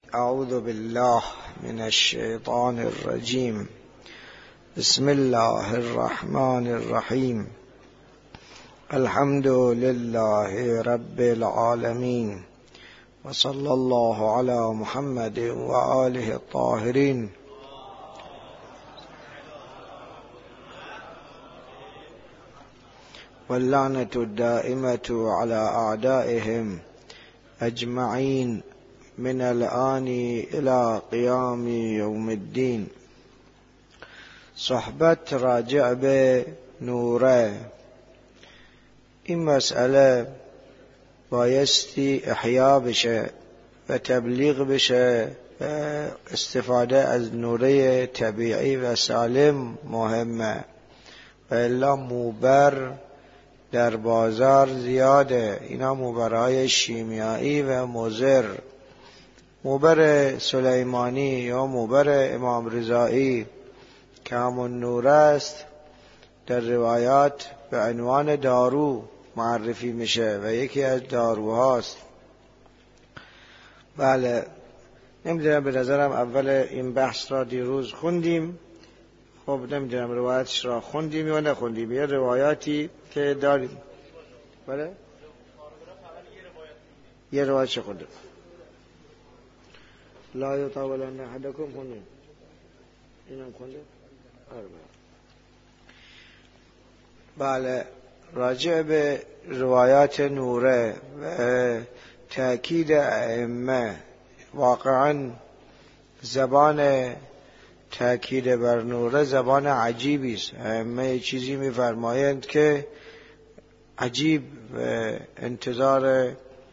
اعوذ بالله من الشیطان الرجیم. بسم الله الرحمن الرحیم. الحمد لله رب العالمین و صلی الله علی محمد و آله الطاهرین. واللعنة الدائمة على أعدائهم أجمعين من الآن إلى قيام يوم الدين. صحبت راجع به نوره. این مسئله بایستی احیا بشه و تبلیغ بشه و استفاده از نوره طبیعی و سالم مهمه، و الا موبر در بازار زیاده. اینا موبرهای شیمیایی و مضر. موبر سلیمانی یا موبر امام رضایی که همون نور است در روایات به عنوان دارو معرفی میشه و یکی از داروهاست. بله، نمیدونم، به نظرم اول این بحث را دیروز خوندیم. خب نمیدونم روایتش را خوندیم یا نخوندیم. یه روایاتی که داریم. بله؟ یه روایت چه خوندیم؟ لا یطاولن احدکم خوندیم. اینم خوندیم؟ بله، راجع به روایات نوره و تأکید ائمه، واقعا زبان تأکید بر نوره زبان عجیبی است. ائمه چیزی می‌فرمایند که عجیب، انتظار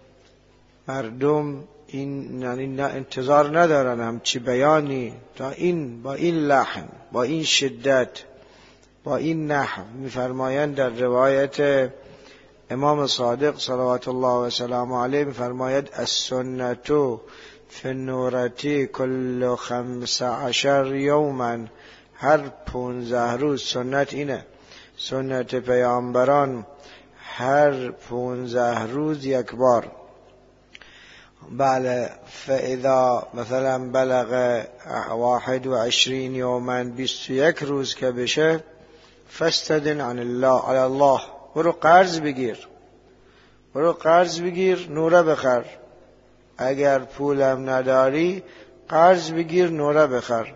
مردم این یعنی انتظار ندارن همچی بیانی تا این با این لحن، با این شدت، با این نحو. می‌فرمایند در روایت امام صادق صلوات الله و سلام علیه می‌فرماید السنة فی النورتی کل 15 یوما. هر 15 روز سنت اینه، سنت پیامبران هر 15 روز یک بار. بله، فاذا مثلا بلغ 21 یوما 21 روز که بشه فاستدن عن الله علی الله. برو قرض بگیر نوره بخر. اگر پولم نداری قرض بگیر نوره بخر.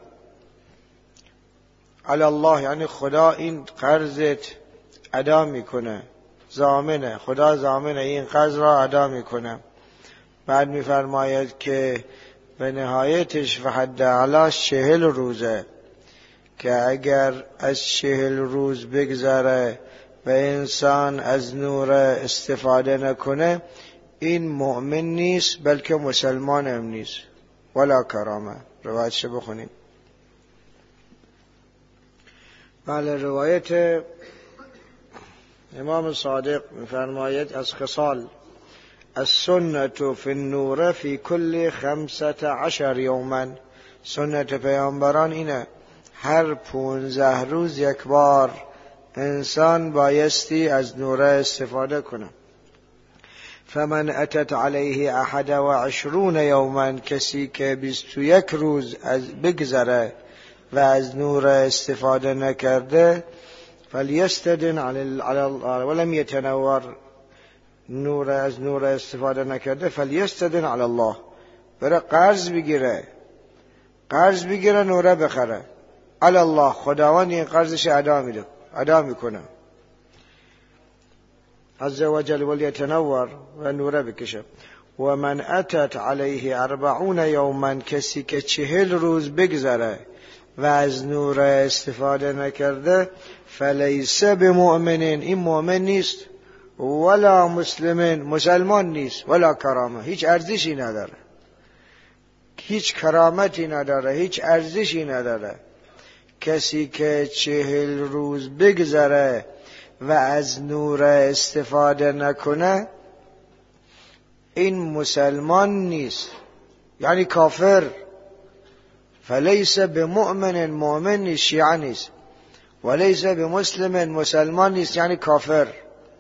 علی الله یعنی خدا این قرضت ادا میکنه، ضامنه، خدا ضامنه این قرض را ادا میکنه. بعد میفرماید که به نهایتش و حد اعلاش 40 روزه که اگر از 40 روز بگذره و انسان از نور استفاده نکنه، این مؤمن نیست بلکه مسلمان هم نیست. ولا کرامه. روایتش بخونیم. بله، روایت امام صادق میفرماید از خصال السنة فی النور فی کل 15 یوما. سنت پیامبران اینه، هر 15 روز یک بار انسان بایستی از نور استفاده کنه. فمن اتت علیه 21 یوما، کسی که 21 روز از بگذره و از نور استفاده نکرده، فلیستدن علی الله ولم یتنور، از نور استفاده نکرده، فلیستدن علی الله، بره قرض بگیره نوره بخره. علی الله، خداوند این قرضش ادا میکنه عز وجل، ولیتنور، و نوره بکشه. و من اتت علیه 40 یوما، کسی که 40 روز بگذره و از نور استفاده نکرده، فلیس بمؤمن، این مؤمن نیست، ولا مسلمین، مسلمان نیست، ولا کرامه، هیچ ارزشی نداره، هیچ کرامتی نداره، هیچ ارزشی نداره. کسی که 40 روز بگذره و از نور استفاده نکنه، این مسلمان نیست، یعنی کافر. فلیس بمؤمن، مؤمن نیست، شیعه نیست. ولیس بمسلم، مسلمان نیست، یعنی کافر.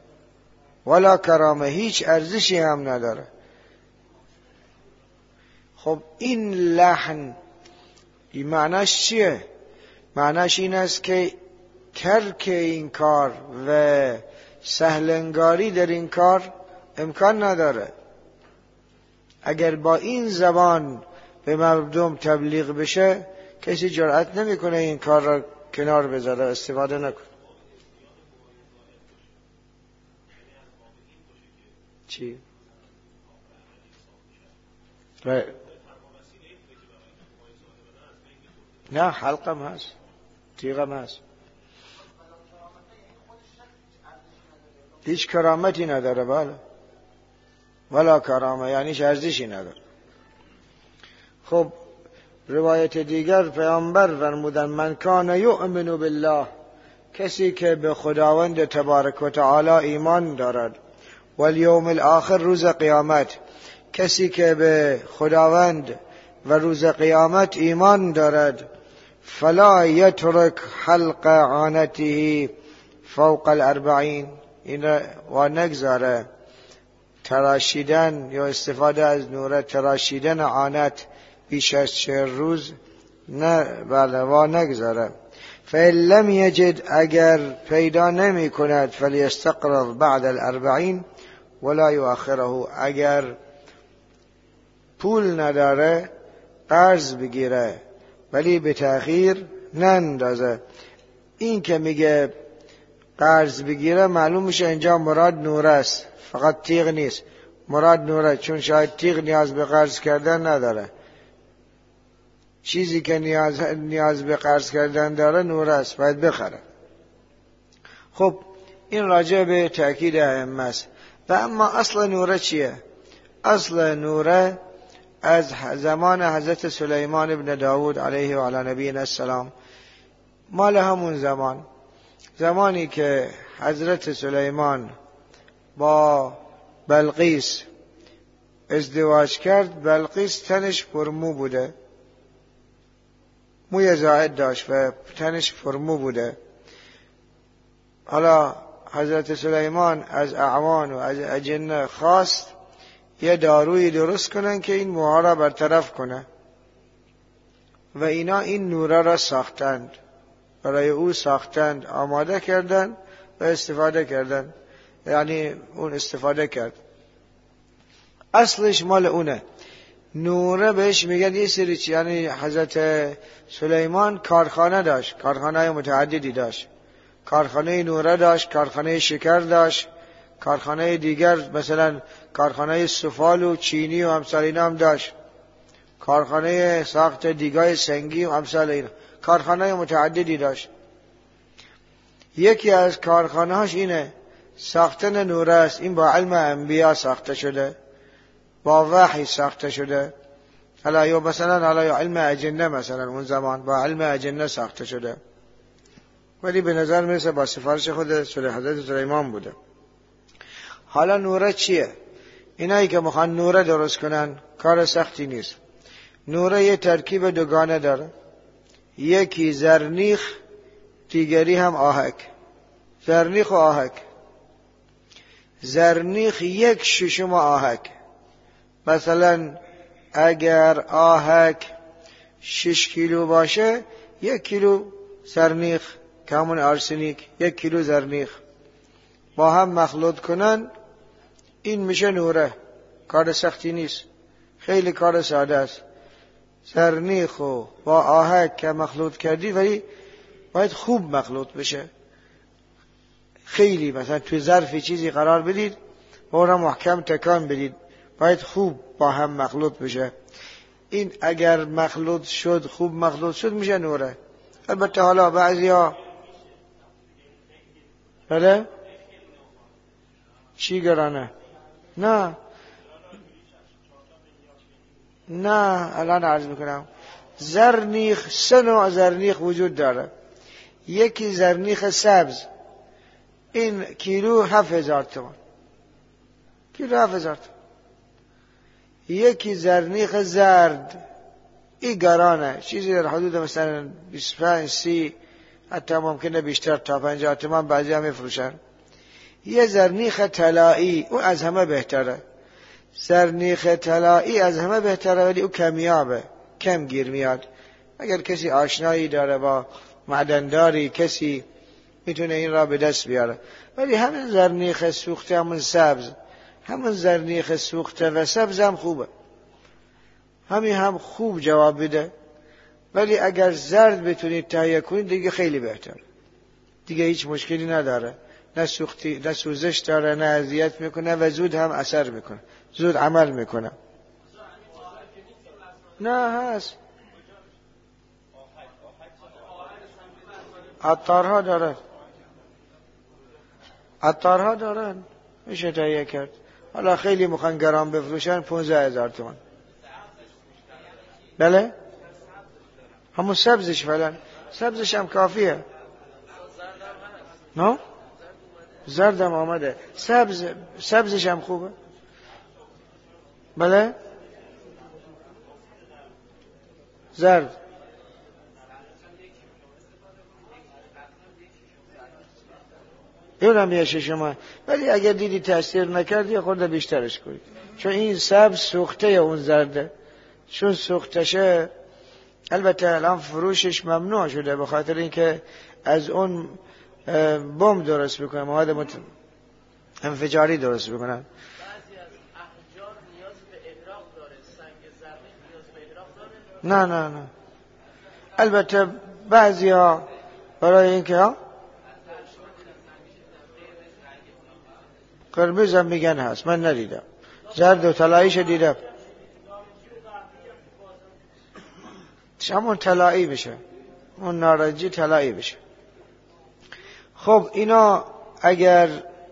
ولا کرامه، هیچ ارزشی هم نداره. خب این لحن این معناش چیه؟ معناش این است که ترک این کار و سهلنگاری در این کار امکان نداره. اگر با این زبان به مردم تبلیغ بشه کسی جرأت نمیکنه این کار را کنار بذاره، استفاده نکنه. چی؟ نه حلقم هست، تیغم هست، هیچ کرامتی نداره. بله ولا کرامه یعنی ارزشی نداره. خب روایت دیگر پیامبر فرمودن من کان یؤمن بالله، کسی که به خداوند تبارک و تعالی ایمان دارد، والیوم الاخر روز قیامت، کسی که به خداوند و روز قیامت ایمان دارد، فلا یترک حلق عانته فوق الاربعین، این و نگذاره تراشیدن یا استفاده از نوره تراشیدن عانت بیش از 40 روز نه، بله و نگذاره. فإن لم یجد، اگر پیدا نمی کند، فلیستقرض بعد الاربعین ولا یؤخره، اگر پول نداره قرض بگیره ولی به تأخیر نندازه. این که میگه قرض بگیره معلوم میشه اینجا مراد نوره است، فقط تیغ نیست، مراد نوره، چون شاید تیغ نیاز به قرض کردن نداره. چیزی که نیاز به قرض کردن داره نوره است، باید بخره. خب این راجع به تأکید ائمه است. و اما اصل نوره چیه؟ اصل نوره از زمان حضرت سلیمان ابن داود علیه و علی نبینا السلام، مال همون زمانی که حضرت سلیمان با بلقیس ازدواج کرد، بلقیس تنش پرمو بوده، موی زائد داشت و تنش پرمو بوده. حالا حضرت سلیمان از اعوان و از اجنه خواست یه دارویی درست کنن که این موها را برطرف کنه و اینا این نوره را ساختند، برای او ساختند، آماده کردند و استفاده کردند، یعنی اون استفاده کرد. اصلش مال اونه. نوره بهش میگن یه سری یعنی حضرت سلیمان کارخانه داشت، کارخانه متعددی داشت، کارخانه نوره داشت، کارخانه شکر داشت، کارخانه دیگر مثلا کارخانه سفال و چینی و امثال اینا هم داشت، کارخانه ساخت دیگای سنگی و امثال اینا، کارخانه متعددی داشت. یکی از کارخانه هاش اینه، ساختن نوره است. این با علم انبیا ساخته شده، با وحی ساخته شده. حالا یا مثلا علم اجنه، مثلا اون زمان با علم اجنه ساخته شده، ولی به نظر میرسه با سفارش خود حضرت سلیمان بوده. حالا نوره چیه؟ اینایی که میخوان نوره درست کنن کار سختی نیست. نوره یه ترکیب دوگانه داره، یکی زرنیخ، دیگری هم آهک. زرنیخ و آهک. زرنیخ 1/6 آهک. مثلا اگر آهک 6 کیلو باشه، 1 کیلو زرنیخ که همون آرسنیک، 1 کیلو زرنیخ با هم مخلوط کنن، این میشه نوره. کار سختی نیست، خیلی کار ساده است. زرنیخ و با آهک که مخلوط کردی، ولی باید خوب مخلوط بشه. خیلی مثلا توی ظرفی چیزی قرار بدید و اون را محکم تکان بدید، باید خوب با هم مخلوط بشه. این اگر مخلوط شد، خوب مخلوط شد، میشه نوره. البته حالا بعضیا بله چی گرانه؟ نه الان عرض میکنم. زرنیخ، 3 نوع زرنیخ وجود داره. یکی زرنیخ سبز، این کیلو 7000 تومان، کیلو 7000 تومان. یکی زرنیخ زرد، این گرانه، چیزی در حدود مثلا 25-30، حتی ممکنه بیشتر تا 50 تومان بعضی هم میفروشن. یه زرنیخ طلایی، او از همه بهتره. زرنیخ طلایی از همه بهتره، ولی او کمیابه، کم گیر میاد. اگر کسی آشنایی داره با معدنداری، کسی میتونه این را به دست بیاره. ولی همین زرنیخ سوخته، همون زرنیخ سوخته و سبز هم خوبه، همین هم خوب جواب بده. ولی اگر زرد بتونید تهیه کنید دیگه خیلی بهتر، دیگه هیچ مشکلی نداره، نه سوختی، نه سوزش داره، نه اذیت میکنه و زود هم اثر میکنه، زود عمل میکنه. نه هست، عطارها دارن میشه تهیه کرد. حالا خیلی میخوان گرام بفروشن، 15,000 تومان. بله همون سبزش فعلا، سبزش هم کافیه. نه زردم آمده، سبزش هم خوبه. بله زرد یونم یه شما، ولی اگر دیدی تاثیر نکرد یه خورده بیشترش کنید، چون این سبز سوخته یا اون زرده، چون سوختشه. البته الان فروشش ممنوع شده به خاطر اینکه از اون بمب درست میکنن، مواد انفجاری درست میکنن. بعضی از احجار نیاز به احراق داره، سنگ زرنیخ نیاز به احراق داره. نه البته بعضی ها برای اینکه قرمز هم میگن هست، من ندیدم، زرد و طلاییش دیدم. همون طلایی بشه، اون نارنجی طلایی بشه. خب اینا اگر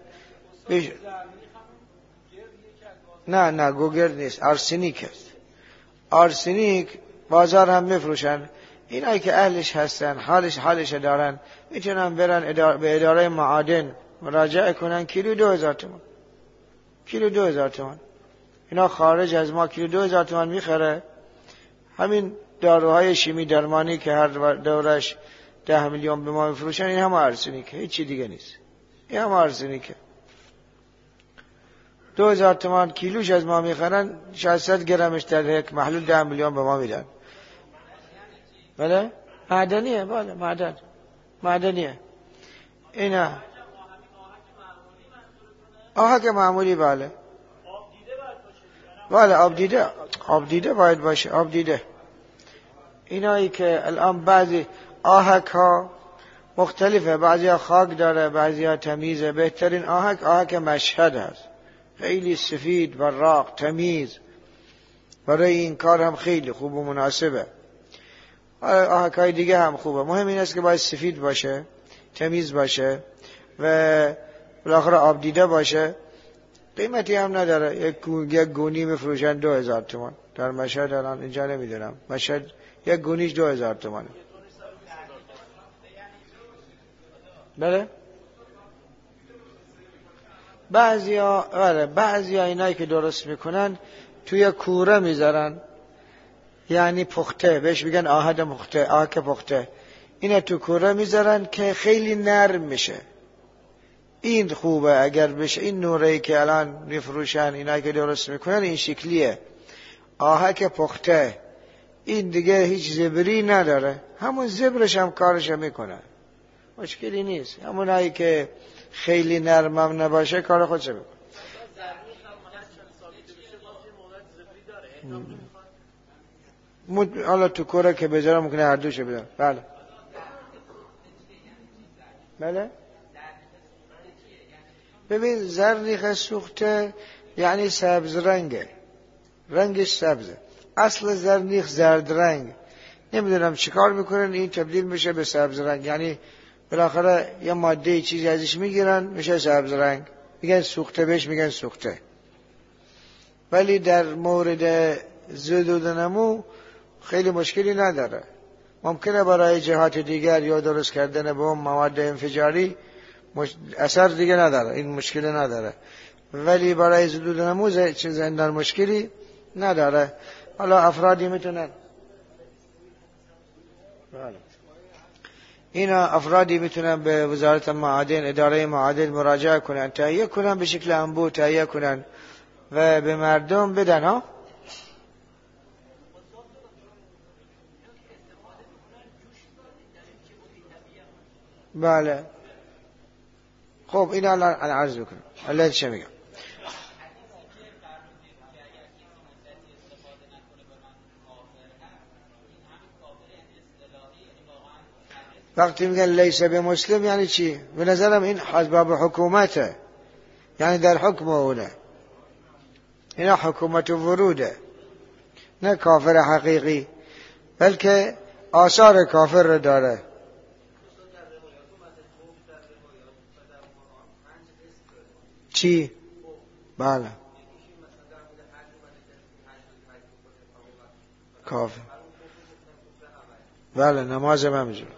نه گوگرد نیست، آرسنیک است. آرسنیک بازار هم میفروشن. اینایی که اهلش هستن، حالش دارن، میتونن برن به اداره معادن مراجعه کنن. کیلو 2,000 تومان، کیلو 2,000 تومان. اینا خارج از ما کیلو 2,000 تومان میخره. همین داروهای شیمی درمانی که هر دورش 10 میلیون به ما میفروشن، این هم آرسنیکه، هیچ چی دیگه نیست، این هم آرسنیکه. 2,000 تومان کیلوش از ما میخرن، 600 گرمش در یک محلول 10 میلیون به ما میدن. بله معدنیه، بله معدنیه. اینا آهک معمولی، بله آب دیده باید باشه، آب دیده. اینایی که الان بعضی آهک ها مختلفه، بعضی ها خاک داره، بعضی ها تمیزه. بهترین آهک مشهد هست، خیلی سفید، براق، تمیز، برای این کار هم خیلی خوب و مناسبه. آهک های دیگه هم خوبه، مهم این است که باید سفید باشه، تمیز باشه و بالاخره آب دیده باشه. قیمتی هم نداره، یک گونی میفروشن 2,000 تومان در مشهد. الان اینجا نمیدونم، مشهد یک گونیش 2,000 تومانه. بله بعضی ها اینایی که درست میکنن توی کوره میذارن، یعنی پخته، بهش میگن آهک پخته. اینا تو کوره میذارن که خیلی نرم میشه. این خوبه اگر بشه. این نوره‌ای که الان میفروشن اینایی که درست میکنن این شکلیه، آهک پخته. این دیگه هیچ زبری نداره، همون زبرش هم کارش میکنه، مشکلی نیست. همونایی که خیلی نرمم نباشه کار خودش میکنه. حالا تو کوره که بذارم ممکنه هر دوشه بدن. بله ببین زرنیخ سوخته یعنی سبز رنگش سبزه. اصل زرنیخ زرد رنگ، نمیدونم چیکار میکنن این تبدیل میشه به سبز رنگ. یعنی بالاخره یه ماده چیزی ازش میگیرن میشه سبز رنگ، میگن سوخته، بهش میگن سوخته. ولی در مورد زدودنمو خیلی مشکلی نداره. ممکنه برای جهات دیگر یا درست کردن بمب، مواد انفجاری اثر دیگه نداره، این مشکلی نداره. ولی برای زدودنمو زندان مشکلی نداره. حالا افرادی میتونن افرادی میتونن به وزارت معادن، اداره معادن مراجعه کنن، تهیه کنن، به شکل انبوه تهیه کنن و به مردم بدن ها. بله خب این الان عرض بکنم الله چه میگم. وقتی میگن لیس به مسلم یعنی چی؟ به نظرم این حزب حکومته، یعنی در حکم اونه، اینا حکومت وروده، نه کافر حقیقی، بلکه آثار کافر رو داره. چی؟ بله کافر. بله نماز همینجور.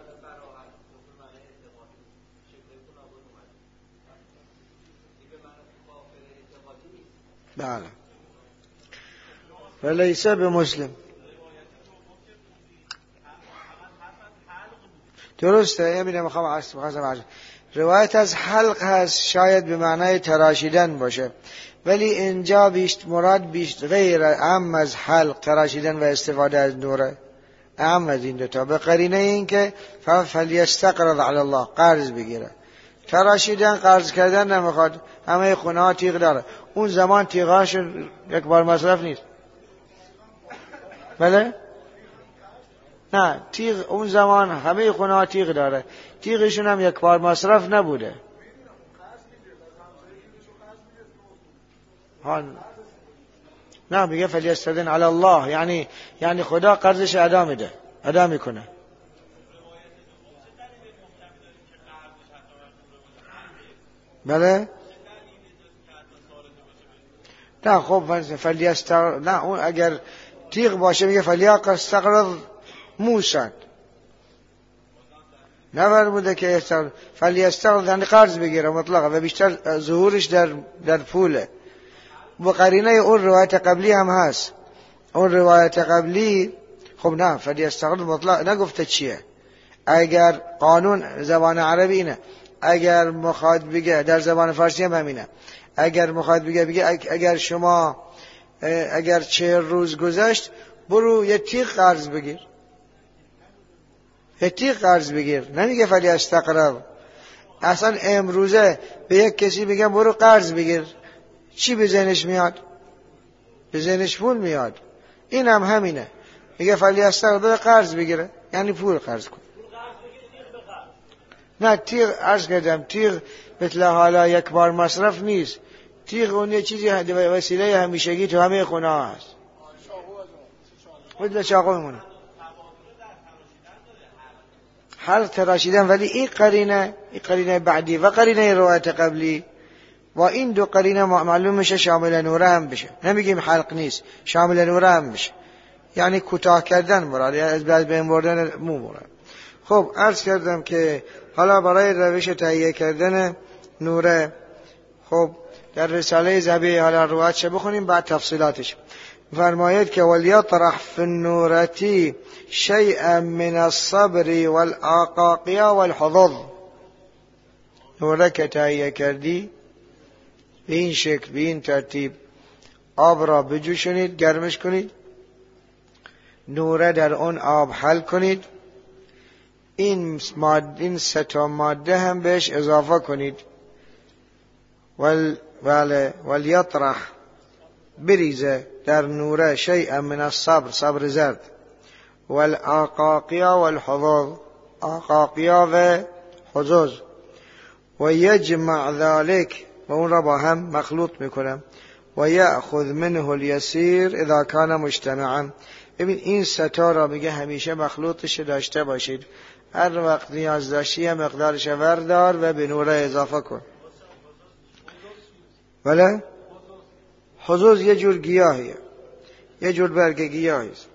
بله ولیسه به مسلم. درسته. یعنی میخوام روایت از حلق هست، شاید به معنای تراشیدن باشه، ولی اینجا مراد غیر اعم از حلق، تراشیدن و استفاده از نوره، اعم از این دوتا، به قرینه این که فلیستقرض علی الله، قرض بگیره. تراشیدن قرض کردن نمیخواد، همه خونه ها تیغ داره. اون زمان تیغاشون یک بار مصرف نیست. بله؟ نه تیغ اون زمان همه خونه ها تیغ داره، تیغشون هم یک بار مصرف نبوده. نه میگه فلیستدن علی الله، یعنی خدا قرضش ادا میده، ادا میکنه. بله؟ نه خب نه اون اگر تیغ باشه میگه فلیستقرض موسی، نفرموده که فلیستقرض یعنی قرض بگیره مطلقا، و بیشتر ظهورش در پوله. با قرینه اون روایت قبلی هم هست. اون روایت قبلی خب نه فلیستقرض مطلق نگفته چیه. اگر قانون زبان عربی اینه، اگر مخاطب بگه، در زبان فارسی هم همینه، اگر مخاطب بگه اگر شما اگر 40 روز گذشت برو یه تیغ قرض بگیر، یه تیغ قرض بگیر، نمیگه فلیستقرض. اصلا امروزه به یک کسی میگم برو قرض بگیر، چی به ذهنش میاد؟ به ذهنش پول میاد. این هم همینه، میگه فلیستقرض قرض بگیره، یعنی پول قرض کن. نه تیغ عرض کردم، تیغ مثل حالا یک بار مصرف نیست. تیغ اون یه چیزی وسیله همیشگی تو همه خونه ها هست، مثل چاقو میمونه. حلق تراشیدن، ولی این قرینه بعدی و قرینه روایت قبلی و این دو قرینه معلوم میشه شامل نوره هم بشه. نمیگیم حلق نیست، شامل نوره هم بشه، یعنی کوتاه کردن مراد، یعنی از بین بردن مو مراد. خب عرض کردم که حالا برای روش تهیه کردن نوره، خب در رساله ذبیح حالا روایت چه بخونیم بعد تفصیلاتش. فرماید که ولیطرح فی النورتی شیئا من الصبر والعقاقیا والحظوظ. نوره که تهیه کردی به این شکل، به این ترتیب، آب را بجوشونید، گرمش کنید، نوره در اون آب حل کنید، این 3 تا ماده هم بهش اضافه کنید. ولیطرح بریزه در نوره شیئا من الصبر، صبر زرد، والعقاقیا والحظوظ، عقاقیا و حظوظ، و یجمع ذلك، و اون را با هم مخلوط میکنم، و یأخذ منه الیسیر اذا کان مجتمعا. ببین این 3 تا را میگه همیشه مخلوطش داشته باشید، هر وقت نیاز داشتی مقدارش وردار و به نوره اضافه کن. بله؟ حظوظ یه جور گیاهیه، یه جور برگ گیاهی است.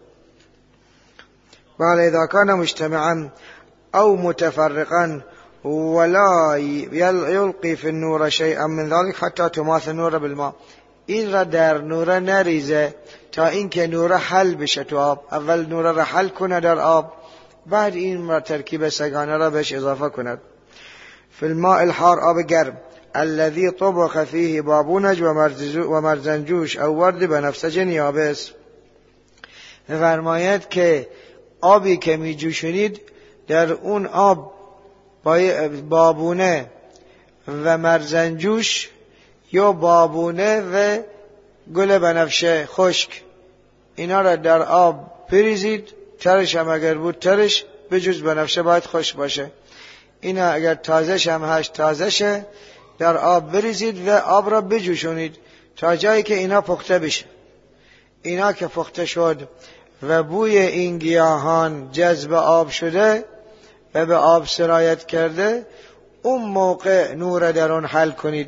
بله اذا کان مجتمعا او متفرقا ولا یلقی فی النور شیئا من ذلك حتی تماس النور بالماء. این را در نوره نریزه تا اینکه نوره حل بشه تو آب. اول نوره را حل کنه در آب، بعد این ترکیب سگانه را بهش اضافه کند. فی الماء الحار، آب گرم، الذي طبخ فيه بابونج و مرزنجوش او ورد بنفسج یابس. فرماید که آبی که می جوشونید در اون آب بابونه و مرزنجوش یا بابونه و گل بنفشه خشک اینا را در آب بریزید. ترش هم اگر بود ترش، به جز بنفشه باید خشک باشه. اینا اگر تازهش هم هست تازهشه، در آب بریزید و آب را بجوشونید تا جایی که اینا پخته بشه. اینا که پخته شد و بوی این گیاهان جذب آب شده و به آب سرایت کرده، اون موقع نور در اون حل کنید.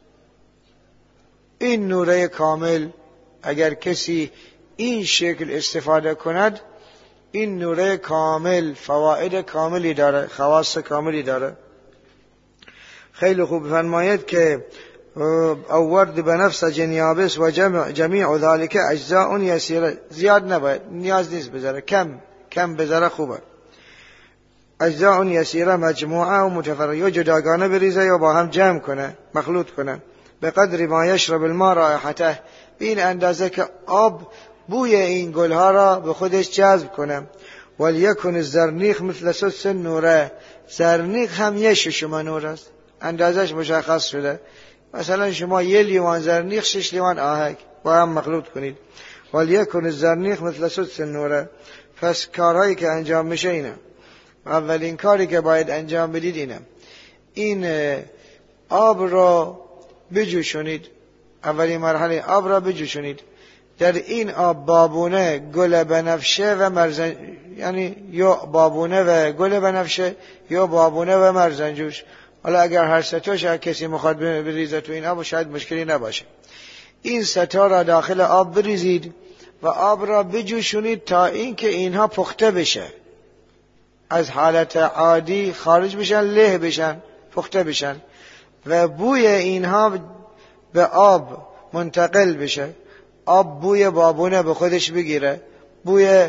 این نوره کامل اگر کسی این شکل استفاده کند، این نوره کامل فواید کاملی داره، خواص کاملی داره. خیلی خوب. فرماید که اورد بنفسج یابس و جمیع ذالک اجزاء یسیره. زیاد نباید، نیاز نیست بذاره، کم بذاره خوبه. اجزاء یسیره مجموعه و متفرقه، یا جداگانه بریزه یا با هم جمع کنه، مخلوط کنه. به قدر ما یشرب الماء رائحته، این اندازه که آب بوی این گلها را به خودش جذب کنه. ولیکن الزرنیخ مثل سدس نوره، زرنیخ هم یه ششم نور است، اندازش مشخص شده. مثلا شما 1 لیوان زرنیخ 6 لیوان آهک با هم مخلوط کنید. ولیکن الزرنیخ مثل سدس نوره. پس کارهایی که انجام میشه اینه. اولین کاری که باید انجام بدید اینه، این آب را بجوشونید. اولین مرحله آب را بجوشونید. در این آب بابونه، گل بنفشه و مرزن، یعنی یا بابونه و گل بنفشه یا بابونه و مرزنجوش. حالا اگر هر ستاش کسی میخواد بریزه تو این آب شاید مشکلی نباشه. این ستا را داخل آب بریزید و آب را بجوشونید تا اینکه اینها پخته بشه، از حالت عادی خارج بشن، له بشن، پخته بشن و بوی اینها به آب منتقل بشه. آب بوی بابونه به خودش بگیره، بوی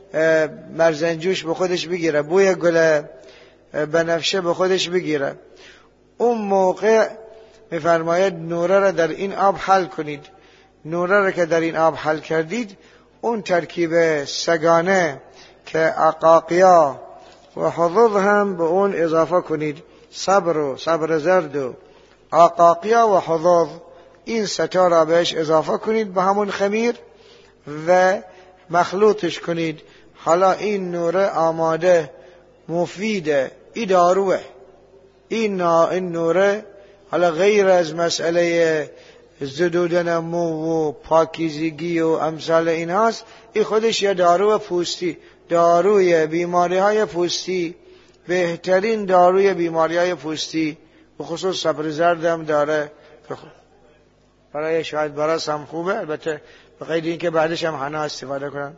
مرزنجوش به خودش بگیره، بوی گل بنفشه به خودش بگیره. اون موقع میفرماید نوره را در این آب حل کنید. نوره را که در این آب حل کردید، اون ترکیب سگانه که عقاقیا و حضوض هم به اون اضافه کنید. صبر زرد و عقاقیا و حضوض، این ستا را بهش اضافه کنید به همون خمیر و مخلوطش کنید. حالا این نوره آماده، مفیده، این داروه. این نوره حالا غیر از مسئله زدودن مو و پاکیزگی و امثال این هاست، این خودش یه دارو پوستی، داروی بیماری های پوستی، بهترین داروی بیماری های پوستی، به خصوص صبر زرد هم داره، برای شاید براس هم خوبه، البته به قید این که بعدش هم حنا استفاده کنن.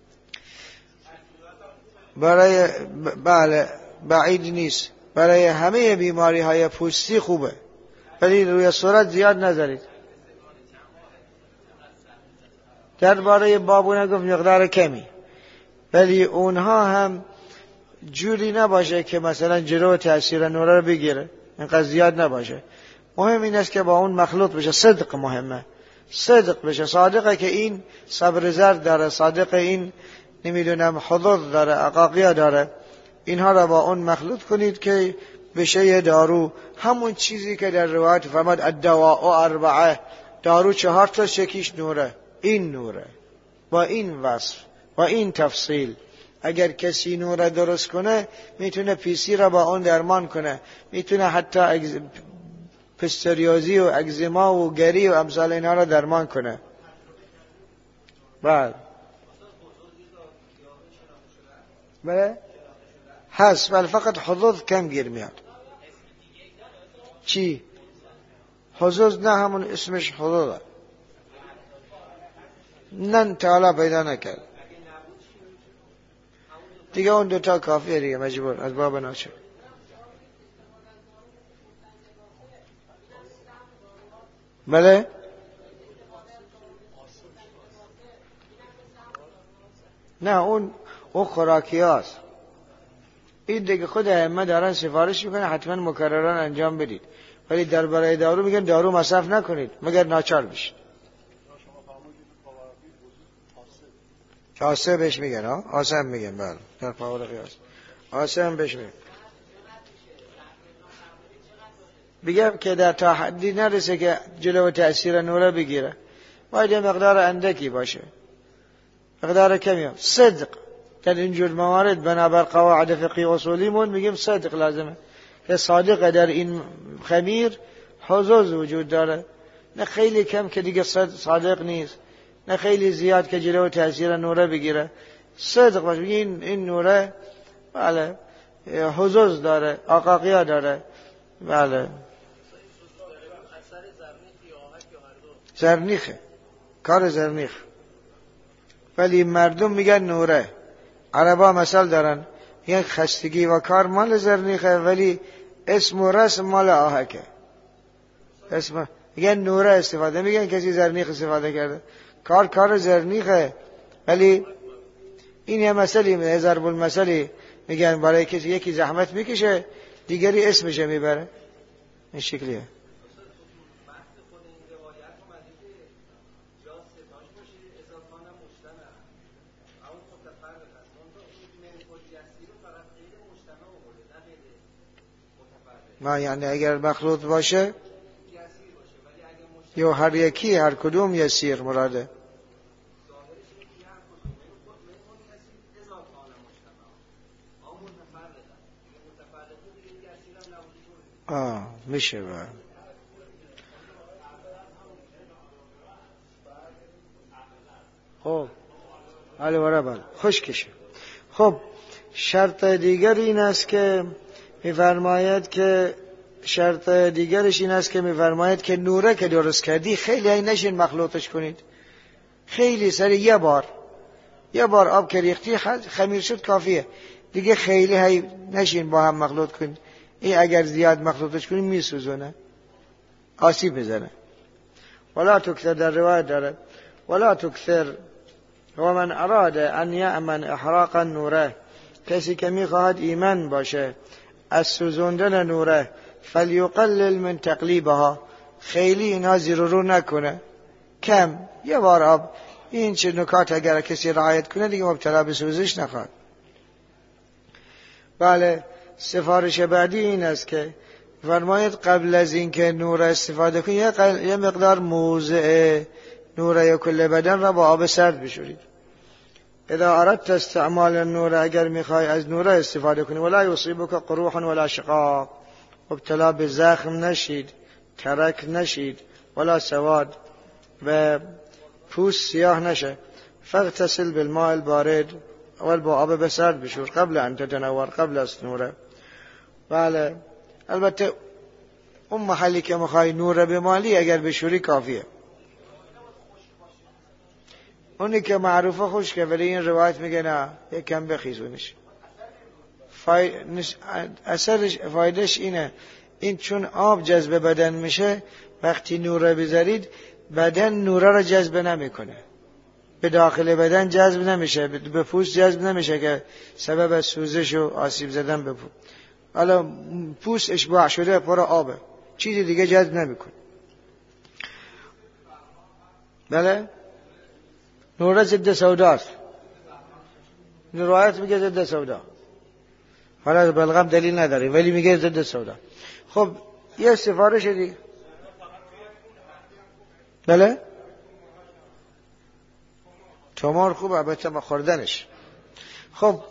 برای بله بعید نیست، برای همه بیماری های پوستی خوبه، ولی روی صورت زیاد نذارید. درباره بابونه گفت مقدار کمی، ولی اونها هم جوری نباشه که مثلا جلو تأثیر نوره رو بگیره، اینقدر زیاد نباشه. مهم این است که با اون مخلوط بشه. صدق مهمه، صدق بشه. صادقه که این صبر زرد داره، صادقه این نمیدونم حضوض داره، عقاقیه داره، اینها را با اون مخلوط کنید که بشه یه دارو. همون چیزی که در روایت فرمود الدواء 4، دارو 4 تا، شکیش نوره. این نوره با این وصف با این تفصیل، اگر کسی نوره درست کنه میتونه پیسی را با اون درمان کنه، میتونه حتی پستریوزی و اگزیما و گری و امثال اینا را درمان کنه. بله هست، ولی فقط حضوض کم گیر میاد. چی؟ حضوض نه، همون اسمش حضوضه، نه تعالی پیدا نکرد دیگه. اون دوتا کافیه دیگه، مجبور از باب ناچه. بله نه، اون خوراکی هاست. این دیگه خود ائمه دارن سفارش میکنه حتما مکرران انجام بدید. ولی در برای دارو میگن دارو مصرف نکنید مگر ناچار بشید. آسه بهش میگن ها، آسه هم میگن بله در قواعد قیاس آسه هم بهش میگن. بگم که در تا حدی نرسه که جلو تأثیر نوره بگیره، باید یه مقدار اندکی باشه، مقدار کمی هم. صدق در اینجور موارد بنابر قواعد فقهی اصولیمون میگیم صدق لازمه که صادق در این خمیر حظوظ وجود داره، نه خیلی کم که دیگه صادق نیست، نه خیلی زیاد که جلو تأثیر نوره بگیره. صدق باشه این نوره بله حظوظ داره، آقاقیا داره بله. زرنیخه، کار زرنیخ، ولی مردم میگن نوره. عربا مثل دارن یک خستگی و کار مال زرنیخه ولی اسم و رسم مال آهکه. اسم میگن نوره استفاده، میگن کسی زرنیخ استفاده کرده، کار زرنیخه ولی این یه مسئله ضرب المثلی میگن برای کسی یکی زحمت میکشه دیگری اسمش میبره، این شکلیه. ما یعنی اگر مخلوط باشه یا هر یکی هر کدوم یسیر مراده. میشه با خب حالی برابر خوش کشه. خب شرط دیگر این است که می‌فرماید که شرط دیگرش این است که می‌فرماید که نوره که درست کردی خیلی های نشین مخلوطش کنید، خیلی سری یه بار آب که ریختی خمیر شد کافیه دیگه، خیلی های نشین با هم مخلوط کنید. این اگر زیاد مخلوطش کنید میسوزونه، آسیب میزنه. ولا تکثر در روایت داره ولا تکثر و من اراد ان یأمن احراق النوره، کسی که میخواهد ایمن باشه از سوزوندن نوره فلیقلل من تقلیبها، خیلی اینا زیر رو نکنه، کم یه بار آب. این چه نکات اگر کسی رعایت کنه دیگه مبتلا به سوزش نخواد. بله سفارش بعدی این است که فرماید قبل از اینکه نوره استفاده کنید یه مقدار موضع نوره یا کل بدن را با آب سرد بشورید. اذا اردت استعمال النور، اگر میخوای از نوره استفاده کنی، ولا یصیبک قروح ولا شقاق، مبتلا به زخم نشید، ترک نشید، ولا سواد و پوست سیاه نشه، فاغتسل بالماء البارد، اول با آب سرد بشور قبل ان تتنور، قبل از نوره. بله البته اون محلی که میخوای نوره بمالی اگر بشوری کافیه، اونی که معروفه خشکه ولی این روایت میگه نه یکم بخیزونش. اثرش فایدهش اینه، این چون آب جذب بدن میشه وقتی نوره بذارید بدن نوره را جذب نمیکنه، به داخل بدن جذب نمیشه، به پوست جذب نمیشه که سبب سوزش و آسیب زدن به پوست. حالا پوست اشباع شده پر آبه، چیزی دیگه جذب نمیکنه. بله نوره ضد سوداست، روایت میگه ضد سودا، حالا بلغم دلیل نداره ولی میگه ضد سودا. خب یه سفارش دیگه بله تومار خوب البته با خوردنش. خب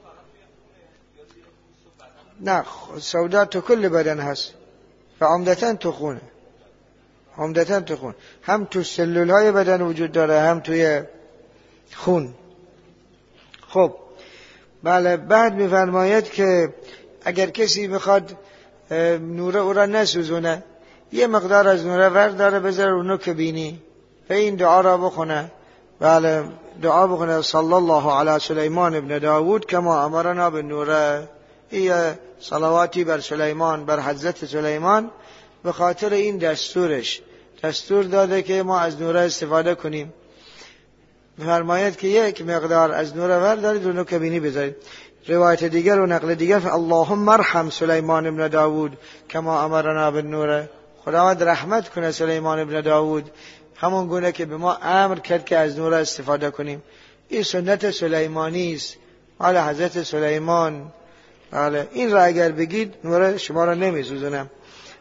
نه سودا تو کل بدن هست و عمدتاً تو خونه، عمدتاً تو خون، هم تو سلول های بدن وجود داره هم توی خون. خب بله بعد میفرماید که اگر کسی میخواد نوره او را نسوزونه یه مقدار از نوره ورد داره بذاره رو نوک بینی و این دعا را بخونه. بله دعا بخونه صلی الله علی سلیمان ابن داود کما امرنا بالنوره، این صلواتی بر سلیمان، بر حضرت سلیمان، به خاطر این دستورش دستور داده که ما از نوره استفاده کنیم. می‌فرماید که یک مقدار از نور بردارید و نوک بینی بذارید. روایت دیگر و نقل دیگر اللهم ارحم سلیمان ابن داوود کما امرنا بالنور، خداوند رحمت کنه سلیمان ابن داوود همون گونه که به ما امر کرد که از نور استفاده کنیم. این سنت سلیمانی است، مال حضرت سلیمان. بله این را اگر بگید نور شما را نمیسوزونم.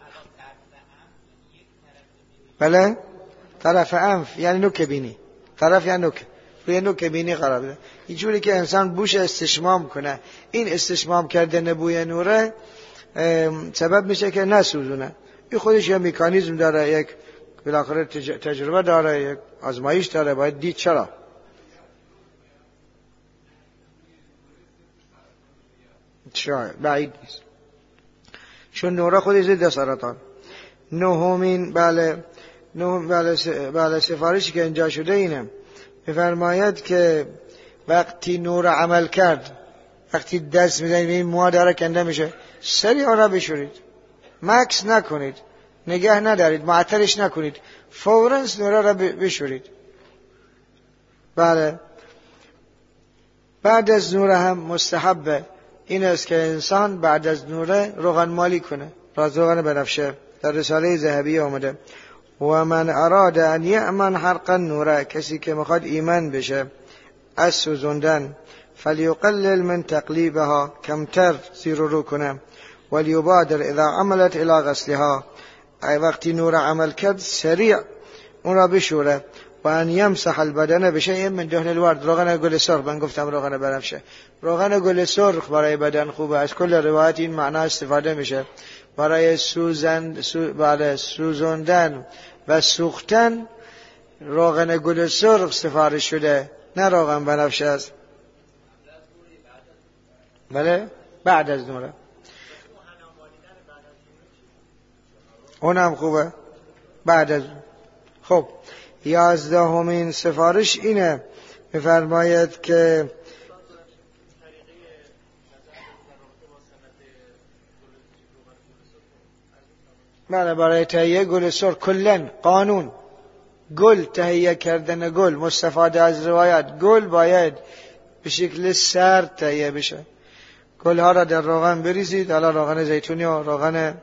بله طرف انف یعنی نوک بینی، طرف یعنی نوک، روی نوک بینی قرار بده، اینجوری که انسان بوش استشمام کنه. این استشمام کردن بوی نوره سبب میشه که نسوزونه. این خودش یه مکانیزم داره، یک بالاخره تجربه داره، یک آزمایش داره، باید دید. چرا؟ شاید بعید نیست، چون نوره خودش ضد سرطان. نهمین بله سفارشی که اینجا شده اینه، می‌فرماید که وقتی نور عمل کرد، وقتی دست می‌زنید این موها داره کنده میشه، سریع آن را بشورید، مکس نکنید، نگه ندارید، معطلش نکنید، فوراً نور را بشورید. بله بعد از نور هم مستحبه این است که انسان بعد از نور روغن مالی کنه، روغن بنفشه. در رساله ذهبی آمده و من اراد ان یأمن حرق النور، کسی که میخواد ایمن بشه از سوزوندن، فلیقلل من تقلیبها، کمتر زیر و رو کنه، ولیبادر اذا عملت الى غسلها، وقتی نور عمل کرد سریع اون را بشوره. و ان یمسح البدن بشیء من دهن الورد، روغن گل سرخ، من گفتم روغن بنفشه، روغن گل سرخ برای بدن خوبه. از کل روایت این معنا استفاده میشه، برای سوزوندن و سوختن روغن گل سرخ سفارش شده، نه روغن بنفشه است. بله بعد از نوره اونم خوبه بعد از. خب 11مین سفارش اینه، می‌فرماید که بله برای تهیه گل سرخ کلن قانون گل تهیه کردن گل، مستفاده از روایت، گل باید به شکل سرد تهیه بشه. گل ها را در روغن بریزید، حالا روغن زیتونی و روغن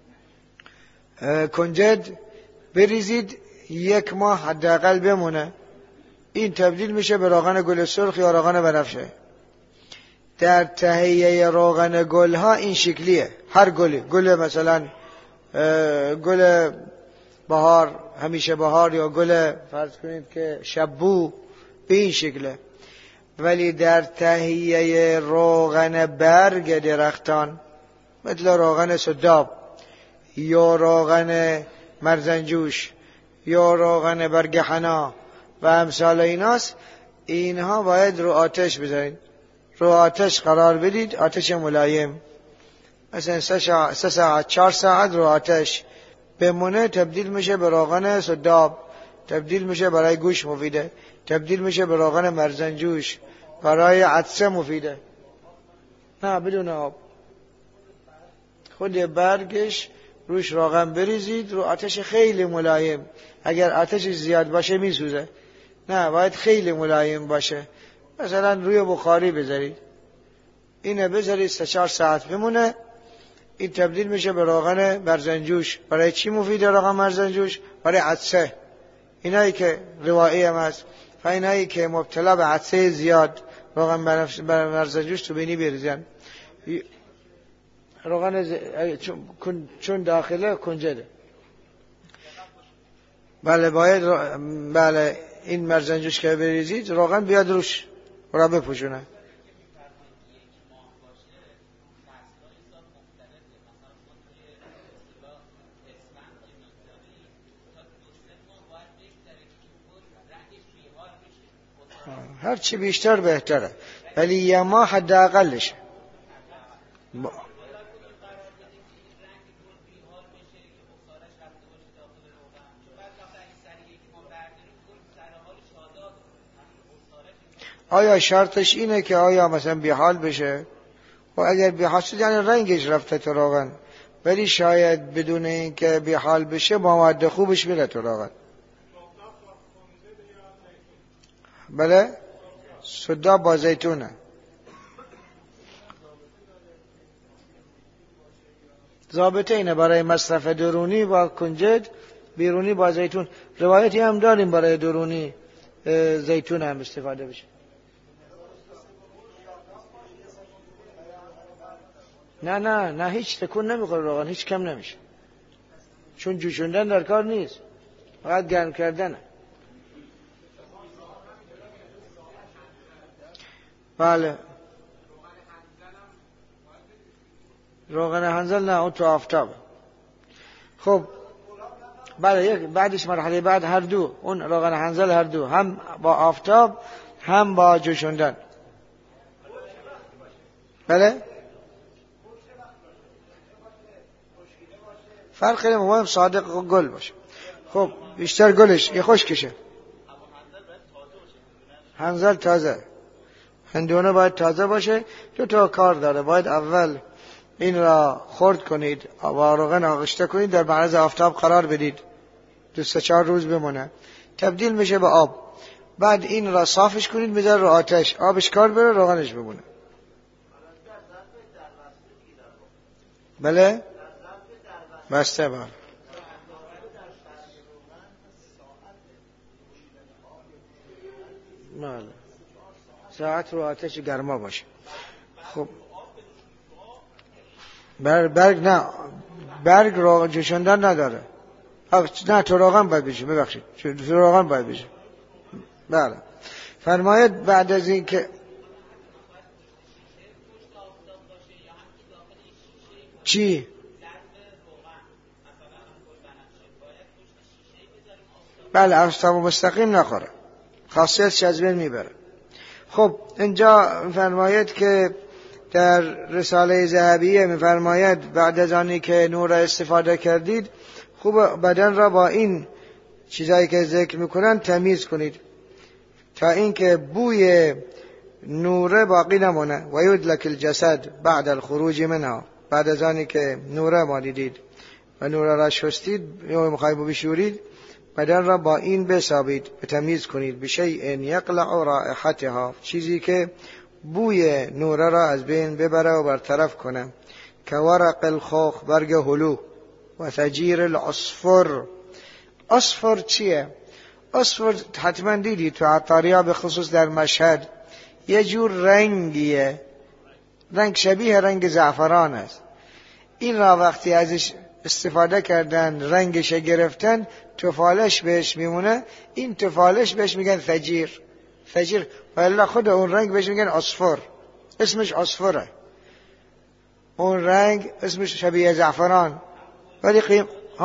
کنجد بریزید، 1 ماه حداقل بمونه، این تبدیل میشه به روغن گل سرخ یا روغن بنفشه. در تهیه روغن گل ها این شکلیه، هر گل مثلا گل بهار همیشه بهار یا گل فرض کنید که شبو به این شکله. ولی در تهیه روغن برگ درختان مثل روغن سداب یا روغن مرزنجوش یا روغن برگ حنا و امثال ایناست، اینها باید رو آتش بذارید، رو آتش قرار بدید، آتش ملایم، مثلا 3 ساعت 4 ساعت رو آتش بمونه، تبدیل میشه به روغن سداب، تبدیل میشه برای گوش مفیده، تبدیل میشه به روغن مرزنجوش، برای عطسه مفیده. نه بدون آب، خود برگش روش روغن بریزید، رو آتش خیلی ملایم، اگر آتش زیاد باشه میسوزه، نه باید خیلی ملایم باشه، مثلا روی بخاری بذارید، اینه بذارید 3-4 ساعت بمونه، این تبدیل میشه به روغن مرزنجوش. برای چی مفیده روغن مرزنجوش؟ برای عطسه، اینایی که روایی هم هست، اینایی که مبتلا به عطسه زیاد روغن مرزنجوش تو بینی بریزن. روغن چون داخله کنجده، بله باید بله این مرزنجوش که بریزید روغن بیاد روش را بپوشونه. هر چی بیشتر بهتره، ولی 1 ماه حداقلش. آیا شرطش اینه که آیا مثلا بیحال بشه؟ و اگر بیحال شد یعنی رنگش رفته تو روغن، ولی شاید بدون این که بیحال بشه مواد خوبش میره تو روغن. بله سوداب با زیتونه. ضابطه اینه برای مصرف درونی با کنجد، بیرونی با زیتون. روایتی هم داریم برای درونی زیتون هم استفاده بشه. نه هیچ تکون نمیخوره روغن، هیچ کم نمیشه، چون جوشوندن در کار نیست، فقط گرم کردنه. بله روغن هنزل نه، اون تو آفتاب. خب بله بعدش مرحله بعد هر دو، اون روغن هنزل هر دو، هم با آفتاب هم با جوشوندن. بله فرق نمیکنه، مهم صادق گل باشه. خب بیشتر گلش یه خوش کشه. هنزل تازه، هندونه باید تازه باشه. دو تا کار داره، باید اول این را خرد کنید، با روغن آغشته کنید، در معرض آفتاب قرار بدید، 2-4 روز بمونه، تبدیل میشه به آب. بعد این را صافش کنید، میذار رو آتش، آبش کار بره، روغنش بمونه. بله بسته بار. بله ساعت رو آتش گرما باشه. خب برگ نه، برگ رو جوشوندن نداره. نه تو روغن باید بشه، ببخشید تو روغن باید بشه. بله فرماید بعد از این که چی؟ بله آفتاب مستقیم نخوره، خاصیتش از بین میبره. خب اینجا فرماید که در رساله ذهبیه میفرماید بعد از آنی که نور استفاده کردید، خوب بدن را با این چیزایی که ذکر میکنن تمیز کنید تا اینکه بوی نور باقی نمونه. و یدلک الجسد بعد الخروج منها، بعد از آنی که نور ما دیدید و نور را شستید یا مخایب بشورید، بدن را با این بسابید، تمیز کنید. بشیء یقلع رائحتها، چیزی که بوی نور را از بین ببره و برطرف کنه. که ورق الخوخ، برگ هلو، و تجیر العصفر. عصفر چیه؟ عصفر حتما دیدی تو عطاریا، به خصوص در مشهد، یه جور رنگیه، رنگ شبیه رنگ زعفران است. این را وقتی ازش استفاده کردن، رنگش گرفتن، تفالش بهش میمونه. این تفالش بهش میگن فجیر. فجیر ولی خود اون رنگ بهش میگن عصفر، اسمش عصفره. اون رنگ اسمش شبیه زعفران ولی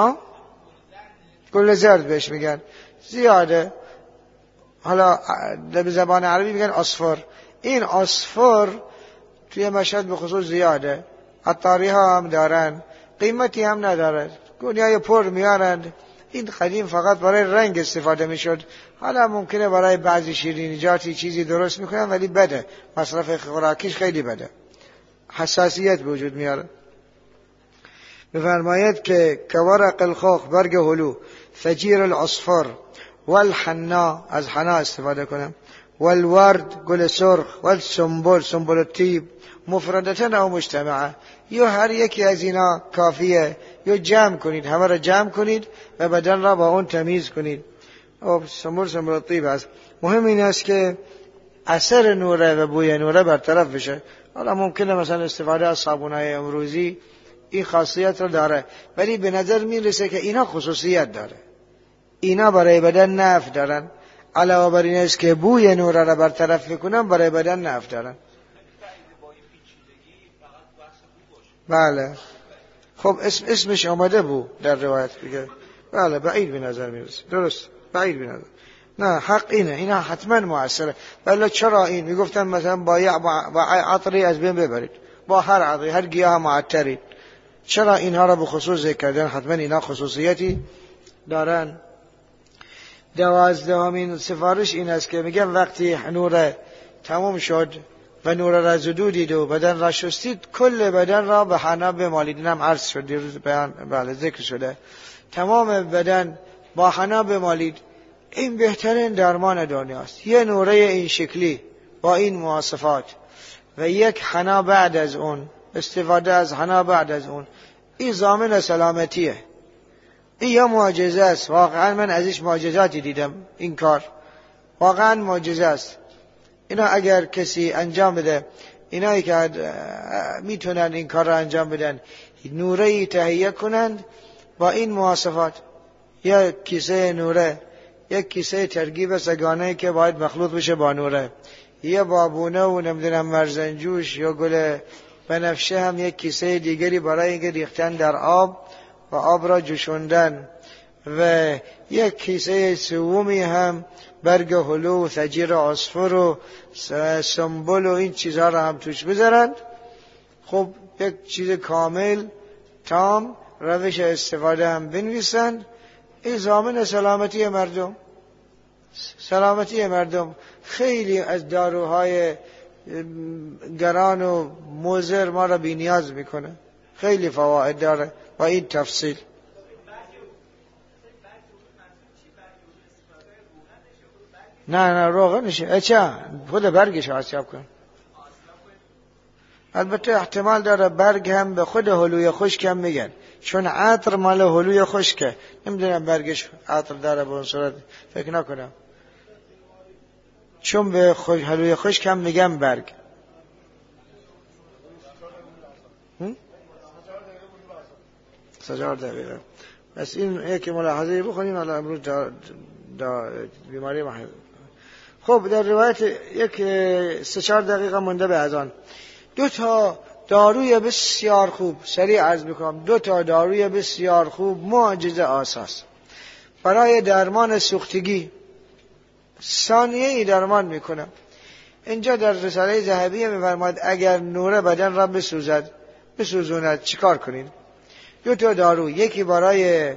گل زرد بهش میگن، زیاده. حالا به زبان عربی میگن عصفر. این عصفر توی مشهد به خصوص زیاده، عطاری ها هم دارن، قیمتی هم نداره، گونیای پر میارند. این قدیم فقط برای رنگ استفاده میشد، حالا ممکنه برای بعضی شیرینیجاتی چیزی درست میکنن ولی بده، مصرف خوراکیش خیلی بده، حساسیت به وجود میاره. بفرماید که ورق الخوخ، برگ هلو، فجیر العصفر، والحنا، از حنا استفاده کنم، والورد، گل سرخ، والسنبل، سنبل الطیب، مفردتا او مجتمعه، یا هر یکی از اینا کافیه، یا جمع کنید، همه را جمع کنید و بدن را با اون تمیز کنید. سنبل الطیب است. مهم این است که اثر نوره و بوی نوره برطرف بشه. حالا ممکنه مثلا استفاده از صابونای امروزی این خاصیت رو داره، ولی به نظر میرسه که اینا خصوصیت داره، اینا برای بدن نفع دارن. علاوه بر این است که بوی نوره را برطرف میکنن، برای بدن نفع دارن. بله خب اسمش آمده بود در روایت بگه. بله بعید به نظر میرسه، درست بعید به نظر. نه حق اینه، اینا حتما مؤثره. ولی چرا این میگفتن مثلا با عطری از بین ببرید، با هر عطری، هر گیاه معطری، چرا اینها را به خصوص ذکر کردن؟ حتما اینا خصوصیتی دارن. 12مین سفارش این است که میگن وقتی نور تمام شد و نور را زدودید و بدن را شستید، کل بدن را به حنا بمالید. اینم عرض شد دیروز بیان، بله ذکر شده. تمام بدن با حنا بمالید. این بهترین درمان دنیاست. یه نوره این شکلی با این مواصفات و یک حنا بعد از اون، استفاده از حنا بعد از اون، این ضامن سلامتیه. این یه معجزه است. واقعا من ازش معجزاتی دیدم. این کار واقعا معجزه است. اینا اگر کسی انجام بده، اینایی که میتونن این کار را انجام بدن، نوره تهیه کنند با این مواصفات، یک کیسه نوره، یک کیسه ترکیب سگانه که باید مخلوط بشه با نوره، یه بابونه و نمیدونم مرزنجوش یا گل بنفشه هم یک کیسه دیگری برای اینکه ریختن در آب و آب را جوشوندن، و یک کیسه سومی هم برگ هلو و ثجیر عصفر و سنبل و این چیزها را هم توش بذارند. خب یک چیز کامل تام، روش استفاده هم بنویسند. این ضامن سلامتی مردم. سلامتی مردم. خیلی از داروهای گران و مضر ما را بی نیاز میکنه. خیلی فواید داره با این تفصیل. نه روغنشه. اچه خود برگش آسیاب کن. البته احتمال داره برگ هم به خود هلوی خشک هم میگن، چون عطر مال هلوی خشکه. نمیدونم برگش عطر داره به اون صورت، فکر نکنم، چون به هلوی خشک هم میگن برگ. سجار دقیقه. بس این یک ملاحظه بخونیم. حالا امروز بیماری محل. خب در روایت یک 3-4 دقیقه مونده به اذان. 2 داروی بسیار خوب، سریع عرض میکنم، 2 داروی بسیار خوب، معجزه آساس برای درمان سوختگی، ثانیه‌ای درمان میکنه. اینجا در رساله ذهبی میفرماید اگر نور بدن را بسوزوند چیکار کنید؟ 2 دارو، یکی برای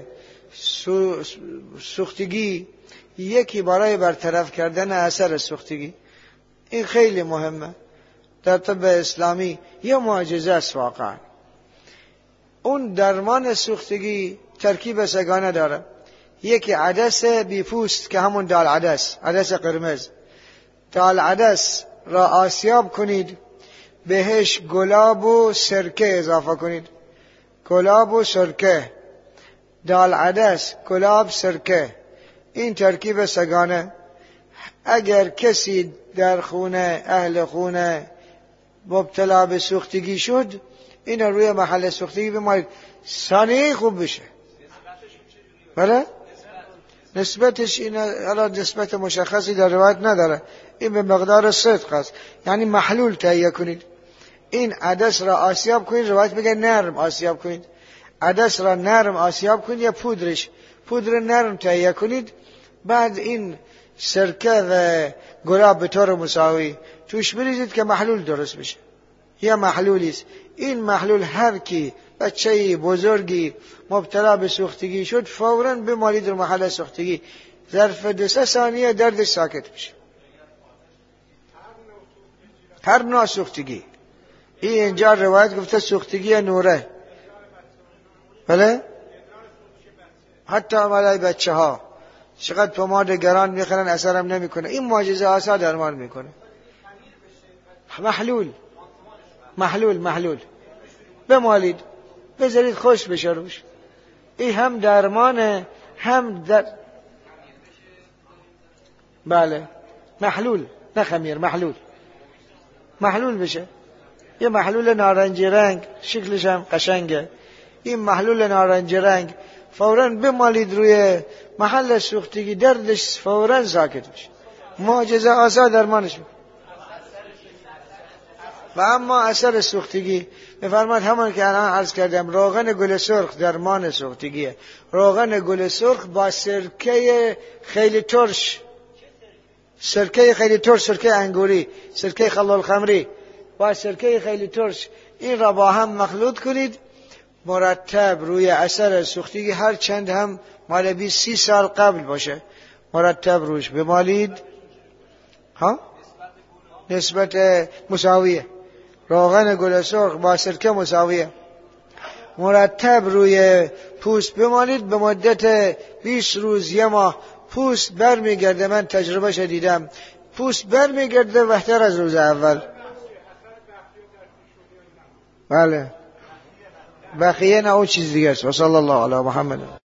سوختگی، یکی برای برطرف کردن اثر سوختگی. این خیلی مهمه. در طب اسلامی یه معجزه است واقعا. اون درمان سوختگی ترکیب سگانه داره. یکی عدس بی پوست که همون دال عدس قرمز. دال عدس را آسیاب کنید، بهش گلاب و سرکه اضافه کنید. گلاب و سرکه، دال عدس، گلاب، سرکه، این ترکیب سگانه. اگر کسی در خونه، اهل خونه مبتلا به سوختگی شد، این روی محل سوختگی بمارید، ثانیه خوب بشه. بله؟ نسبتش این نسبت مشخصی در روایت نداره. این به مقدار صدق است. یعنی محلول تهیه کنید. این عدس را آسیاب کنید، روایت میگه نرم آسیاب کنید. عدس را نرم آسیاب کنید یا پودر نرم تهیه کنید. بعد این سرکه و گلاب به طور مساوی توش بریزید که محلول درست بشه. یا محلولی است. این محلول هر کی بچه‌ای بزرگی مبتلا به سوختگی شد فوراً بمالید در محل سوختگی، ظرف 2 ثانیه دردش ساکت میشه. هر نوع سوختگی. این اینجا روایت گفته سوختگی نوره. بله؟ حتی عملای بچه ها چقدر پماد گران میخرن اثرم نمیکنه. این معجزه آسا درمان میکنه. محلول بمالید، بذارید خوش بشه روش. این هم درمانه هم بله محلول، نه خمیر، محلول بشه. یه محلول نارنجی رنگ، شکلش هم قشنگه. این محلول نارنجی رنگ فوراً بمالید روی محل سوختگی، دردش فوراً ساکت بشه. معجزه آسا درمانش میکنه. و اما اثر سوختگی میفرماد همون که الان عرض کردم، روغن گل سرخ درمان سوختگیه. روغن گل سرخ با سرکه خیلی ترش، سرکه انگوری، سرکه خلال خمری با سرکه خیلی ترش، این را با هم مخلوط کنید، مرتب روی اثر سوختگی، هر چند هم مال 20-30 سال قبل باشه، مرتب روش بمالید. نسبت مساویه. روغن گل سرخ با سرکه مساویه. مرتب روی پوست بمالید به مدت 20 روز، 1 ماه، پوست بر میگرده، من تجربه شدیدم، پوست بر میگرده بهتر از روز اول. بله بقیه نه، اون چیز دیگه است. و صلی الله علی محمد.